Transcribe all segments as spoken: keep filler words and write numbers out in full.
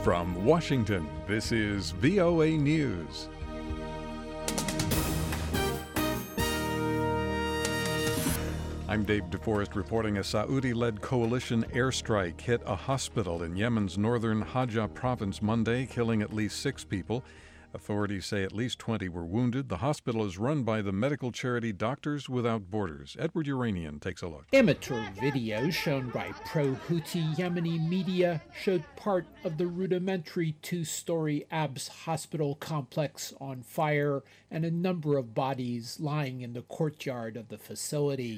From Washington, this is V O A News. I'm Dave DeForest reporting a Saudi-led coalition airstrike hit a hospital in Yemen's northern Hajj province Monday, killing at least six people. Authorities say at least twenty were wounded. The hospital is run by the medical charity Doctors Without Borders. Edward Uranian takes a look. Amateur video shown by pro-Houthi Yemeni media showed part of the rudimentary two-story A B S hospital complex on fire and a number of bodies lying in the courtyard of the facility.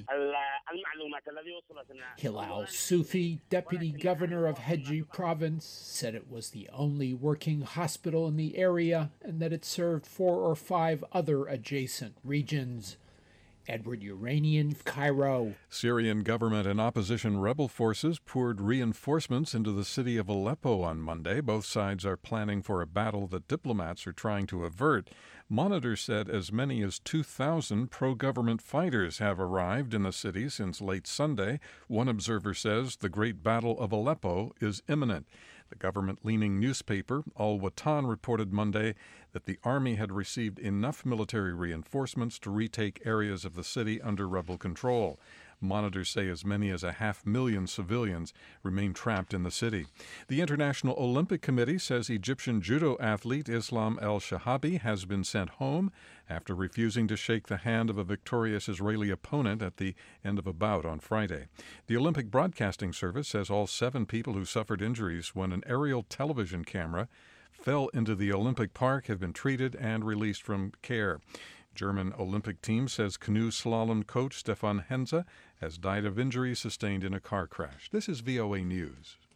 Hilal Sufi, deputy governor of Hajj province, said it was the only working hospital in the area and that it served four or five other adjacent regions. Edward Uranian, Cairo. Syrian government and opposition rebel forces poured reinforcements into the city of Aleppo on Monday. Both sides are planning for a battle that diplomats are trying to avert. Monitor said as many as two thousand pro-government fighters have arrived in the city since late Sunday. One observer says the Great Battle of Aleppo is imminent. The government-leaning newspaper Al Watan reported Monday that the army had received enough military reinforcements to retake areas of the city under rebel control. Monitors say as many as a half million civilians remain trapped in the city. The International Olympic Committee says Egyptian judo athlete Islam El-Shahabi has been sent home after refusing to shake the hand of a victorious Israeli opponent at the end of a bout on Friday. The Olympic Broadcasting Service says all seven people who suffered injuries when an aerial television camera fell into the Olympic Park have been treated and released from care. German Olympic team says canoe slalom coach Stefan Henze has died of injuries sustained in a car crash. This is V O A News.